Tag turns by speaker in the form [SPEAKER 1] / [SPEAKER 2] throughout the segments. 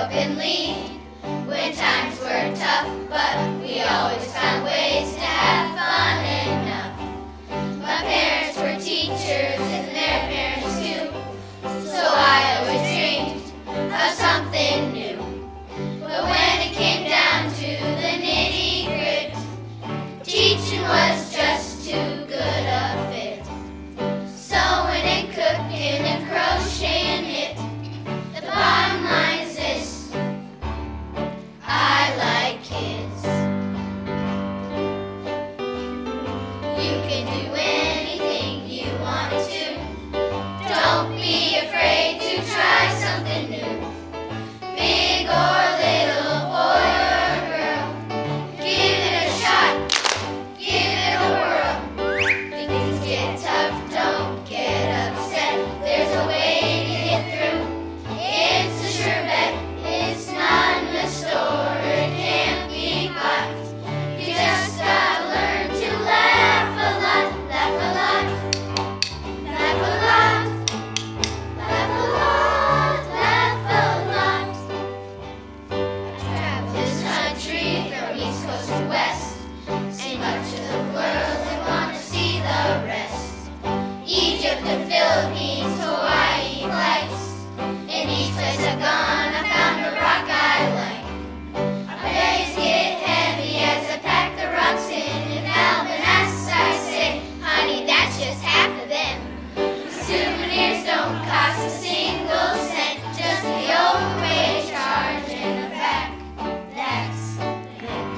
[SPEAKER 1] openly when times were tough, but we always found ways to have fun enough. My parents were teachers and their parents too, so I always dreamed of something new. But when it came down to the nitty-gritty, teaching was just too good a fit. Sewing and cooking and crocheting it, the bottom line is this: I like kids. You can do anything you want to. Don't be afraid to try something new. Big or little, boy or girl, give it a shot, give it a whirl. If things get tough, don't get upset. There's a way to get through. It's a sure bet. It's not in the store. It can't be bought. You just gotta learn to laugh a lot, laugh a lot, laugh a lot, laugh a lot, laugh a lot. Travel this country from east coast to west. See much of the world and want to see the rest. Egypt, the Philippines, Hawaii, flights. In each place I've gone, I found a rock I like. My bags get heavy as I pack the rocks in. If Alvin asks, I say, honey, that's just half of them. Souvenirs don't cost a single cent, just the overweight charge in the back. That's it.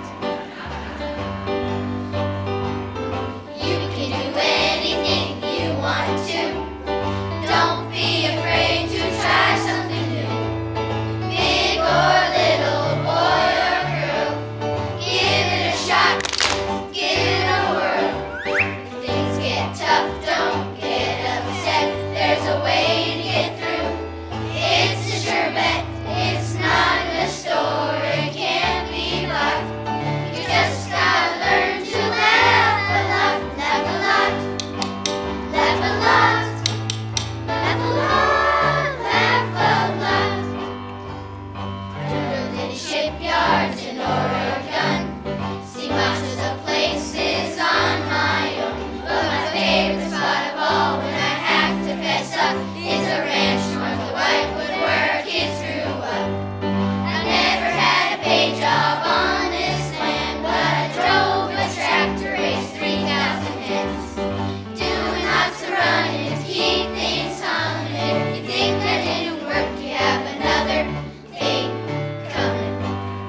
[SPEAKER 1] You can do anything you want to. Don't be afraid to try something new. Big or little, boy or girl, give it a shot, give it a whirl. If things get tough, don't get upset. There's a way to get through. It's a sure bet. It's not in the store. It can't be bought. You just gotta learn to laugh a lot, laugh a lot, laugh a lot, laugh a lot, laugh a lot. I drove in shipyards in Oregon, see much of the places on my own. But my favorite spot of all, when I have to fess up, is a ranch north of Whitewood where kids grew up. I never had a paid job on this land, but I drove a tractor, raised 3,000 hens, doing lots of running to keep things humming. If you think that didn't work, you have another thing coming.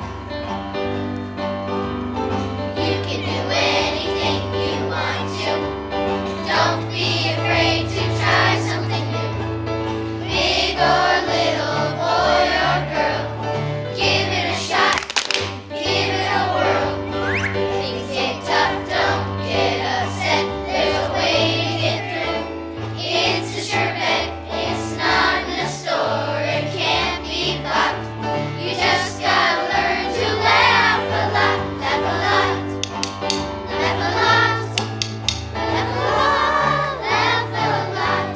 [SPEAKER 1] You can do anything you want to. Don't be afraid to try something new. Big or little, boy or girl, give it a shot, give it a whirl. If things get tough, don't get upset. There's a way to get through. It's a sure bet. It's not in the store. It can't be bought. You just gotta learn to laugh a lot, laugh a lot, laugh a lot, laugh a lot, laugh a lot.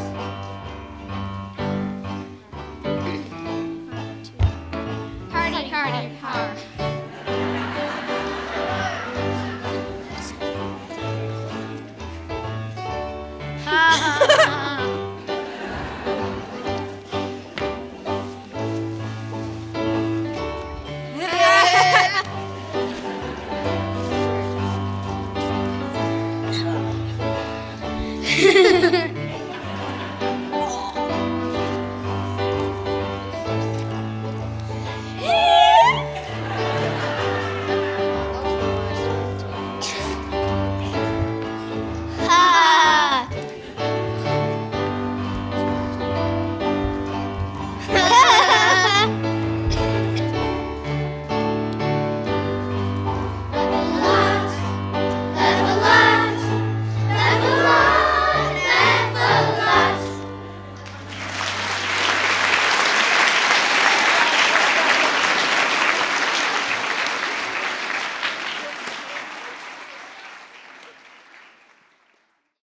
[SPEAKER 2] Hardy, hardy, har.
[SPEAKER 1] Ha